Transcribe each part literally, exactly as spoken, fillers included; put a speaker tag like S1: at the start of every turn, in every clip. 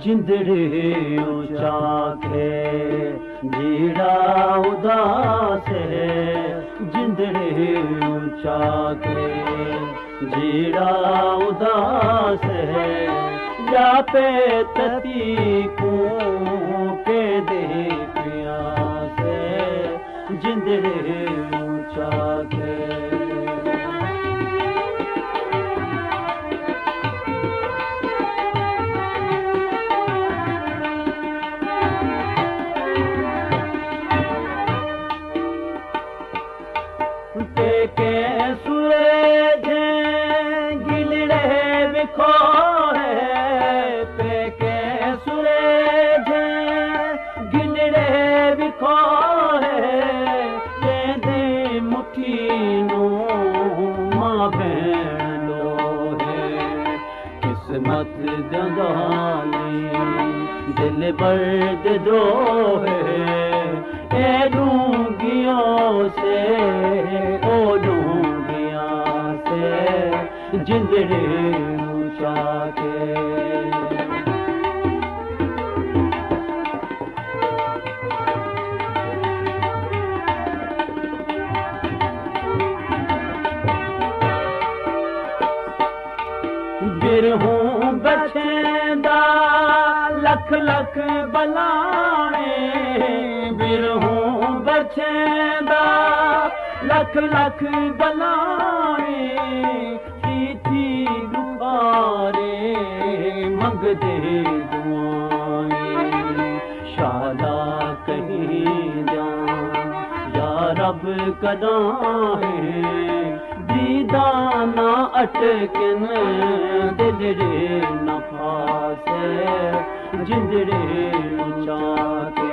S1: जिंदड़ी ऊंचा के जीड़ा उदास है जिंदड़ी ऊंचा के जीड़ा उदास है या पे तती को के दे प्यास है जिंदड़ी ऊंचा के के सूरज गिलड़े बिखो है पे के सूरज गिलड़े बिखो है ये दे मुठी नो मां भेंडो है किस्मत दंगाली दिल बर्द दो है ए डूंगियों से ओ डूंगिया से जिंदड़ी ऊंचा के बिरहूं बछेंदा लख लख बलाए बिरहूं बछेंदा लख लख बलाए थी थी गुफारे मंगदे दुआएं शादा कहीं जा या रब कदां है दीदाना अटकन दिलड़े नफास जिंदड़े ऊंचा के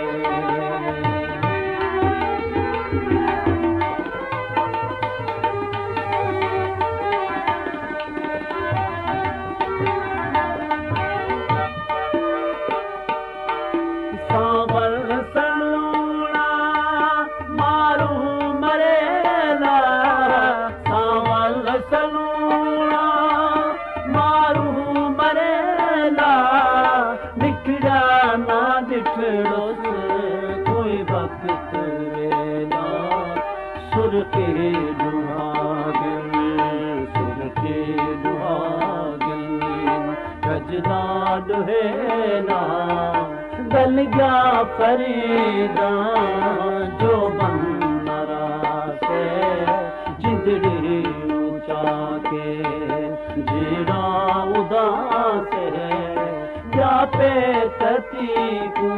S1: कोई वक्त वेला सुर के दुहागन सुर के दुहागन गजदा दुहेला गल गया फरीदा जो बंदरा से जिंदड़ी ऊंचा के जीड़ा उदास है या पे तती को